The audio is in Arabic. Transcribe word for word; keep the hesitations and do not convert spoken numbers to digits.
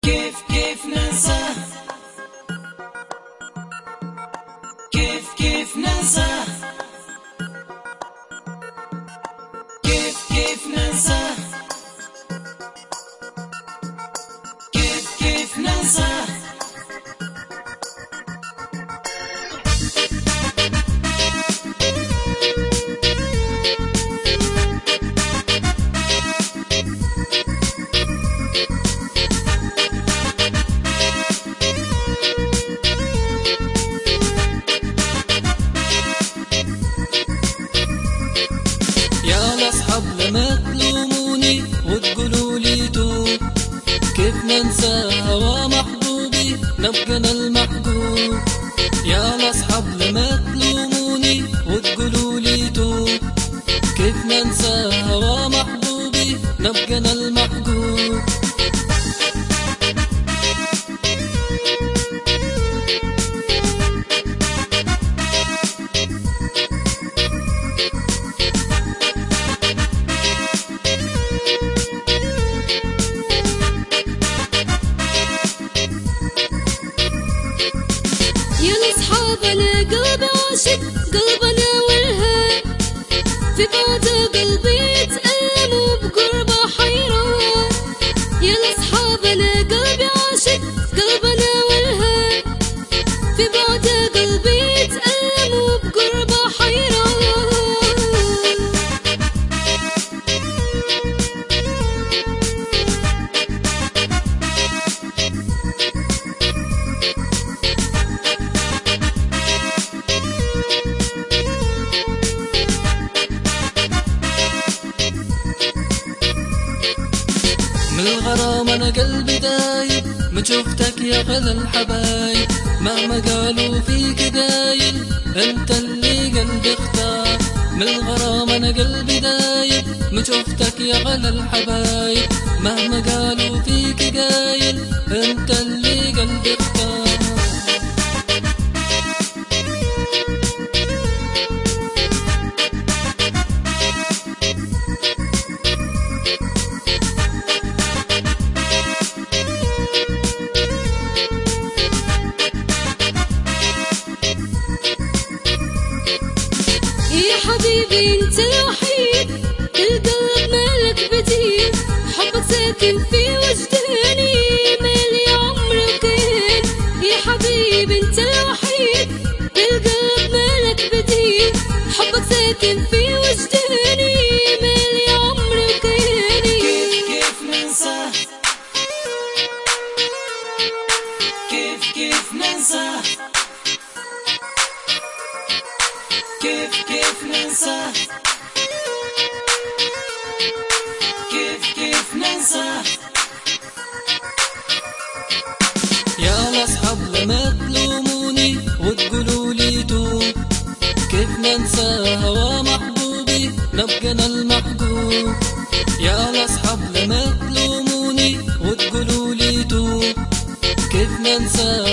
كيف كيف ننسى كيف كيف ننسى كيف كيف ننسى كيف كيف ننسى لما تلوموني وتقولولي توب كيف ننسى هوا محبوبي نبقى المحبوب. يا الأصحاب لما تلوموني وتقولولي توب كيف ننسى هوا محبوبي نبقى المحبوب. أنا قلبي عاشق قلبنا والهاب في بعده قلبي يتألم وبقربه حيران. يا الأصحاب أنا قلبي عاشق قلبنا والهاب في بعده قلبي يتألم وبقربه حيران. من الغرام انا قلبي دايب من شوفتك يا غلا الحبايب. مهما قالوا فيك دايب انت اللي قلبي اختار. من الغرام انا قلبي دايب من شوفتك يا غلا الحبايب. مهما قالوا فيك قايل انت اللي قلبي اختار. يا حبيبي انت الوحيد القلب مالك بديل. حبك ساكن في وجداني مالي عمري وكيل. يا حبيبي انت الوحيد القلب مالك بديل. حبك ساكن في وجداني مالي عمري وكيل. كيف كيف ننسى كيف كيف ننسى كيف كيف ننسى كيف كيف ننسى. يا الأصحاب لما تلوموني وتقولولي توب كيف ننسى هوا محبوبي نبقى المحبوب. يا الأصحاب لما تلوموني وتقولولي توب كيف ننسى